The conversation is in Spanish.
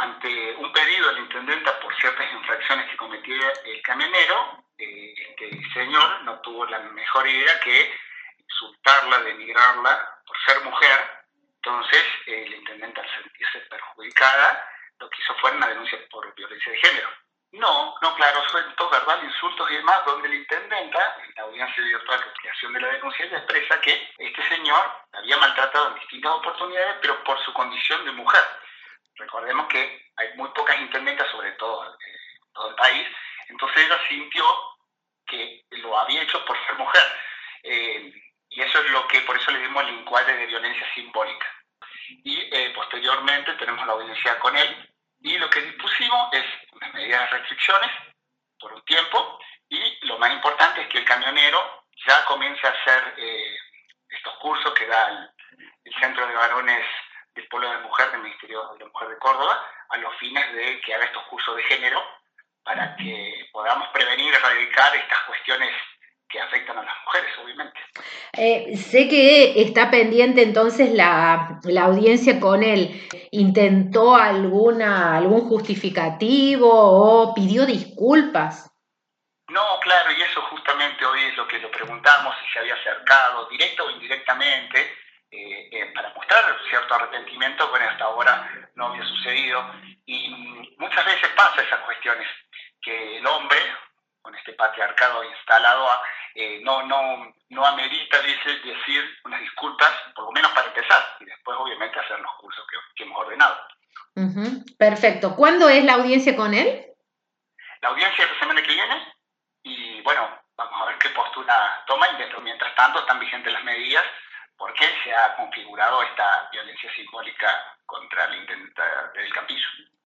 ante un pedido de la intendenta por ciertas infracciones que cometía el camionero, este señor no tuvo la mejor idea que insultarla, denigrarla por ser mujer. Entonces, la intendenta, al sentirse perjudicada, lo que hizo fue una denuncia por violencia de género. No, claro, suelto, verbal, insultos y demás, donde la intendenta, en la audiencia virtual de creación de la denuncia, ella expresa que este señor había maltratado en distintas oportunidades, pero por su condición de mujer. Recordemos que hay muy pocas intendentas, sobre todo en todo el país, entonces ella sintió que lo había hecho por ser mujer. Y eso es lo que, por eso le dimos el encuadre de violencia simbólica. Y posteriormente tenemos la audiencia con él, y lo que dispusimos es unas medidas de restricciones por un tiempo, y lo más importante es que el camionero ya comience a hacer estos cursos que da el Centro de Varones del Polo de Mujer del Ministerio de la Mujer de Córdoba, a los fines de que haga estos cursos de género para que podamos prevenir y erradicar estas cuestiones que afectan a las mujeres, obviamente. Sé que está pendiente entonces la audiencia con él. ¿Intentó algún justificativo o pidió disculpas? No, claro, y eso justamente hoy es lo que lo preguntamos, si se había acercado, directo o indirectamente, para mostrar cierto arrepentimiento. Bueno, hasta ahora no había sucedido, y muchas veces pasa esas cuestiones, que el hombre, con este patriarcado instalado, no amerita, dice, decir unas disculpas, por lo menos para empezar, y después obviamente hacer los cursos que hemos ordenado. Perfecto. ¿Cuándo es la audiencia con él? La audiencia es la semana que viene, y bueno, vamos a ver qué postura toma, y mientras tanto están vigentes las medidas, porque se ha configurado esta violencia simbólica contra la intendenta del Campillo.